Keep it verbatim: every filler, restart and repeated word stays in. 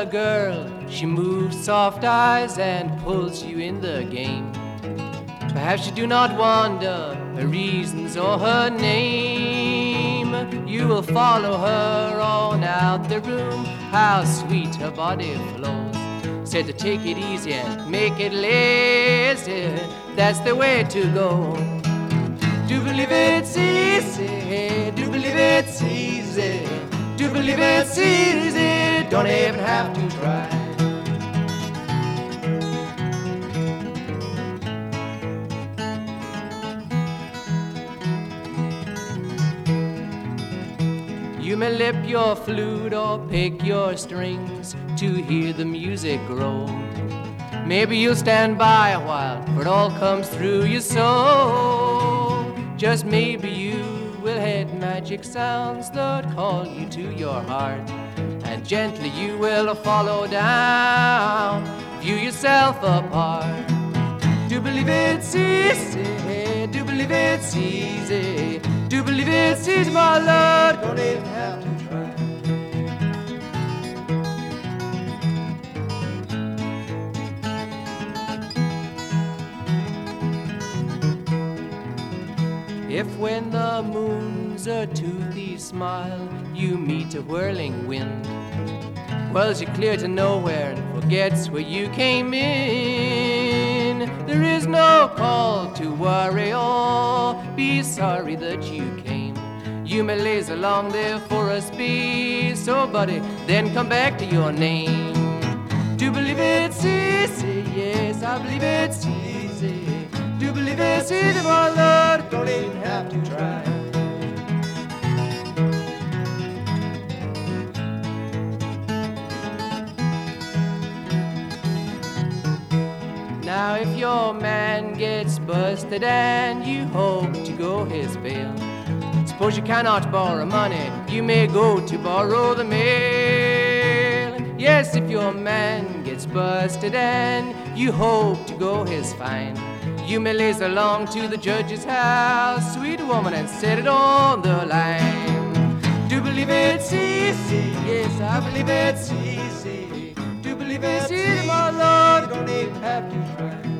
a girl, she moves soft eyes and pulls you in the game. Perhaps you do not wonder her reasons or her name. You will follow her on out the room, how sweet her body flows. Said to take it easy and make it lazy, that's the way to go. Do believe it's easy, do believe it's easy, do believe it's easy, don't even have to try. You may lip your flute or pick your strings to hear the music grow. Maybe you'll stand by a while, for it all comes through your soul. Just maybe you will hit magic sounds that call you to your heart, and gently you will follow down, view yourself apart. Do believe it's easy, do believe it's easy, do believe it's easy, my Lord, don't even have to try. If when the moon's a toothy smile, you meet a whirling wind, whirls you clear to nowhere and forgets where you came in. There is no call to worry or be sorry that you came. You may laze along there for a space, so buddy, then come back to your name. Do believe it's easy, yes, I believe it's easy. Do believe it's easy, my Lord, don't even have to try. Now if your man gets busted and you hope to go his bail, suppose you cannot borrow money, you may go to borrow the mail. Yes, if your man gets busted and you hope to go his fine, you may lace along to the judge's house, sweet woman, and set it on the line. Do believe it's easy, yes, I believe it's easy. Do believe it's easy, my Lord, don't even have to try.